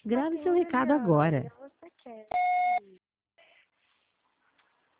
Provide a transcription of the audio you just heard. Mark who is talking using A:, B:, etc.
A: Grave seu
B: Quem
A: recado
B: ligaria
A: agora.
B: você quer?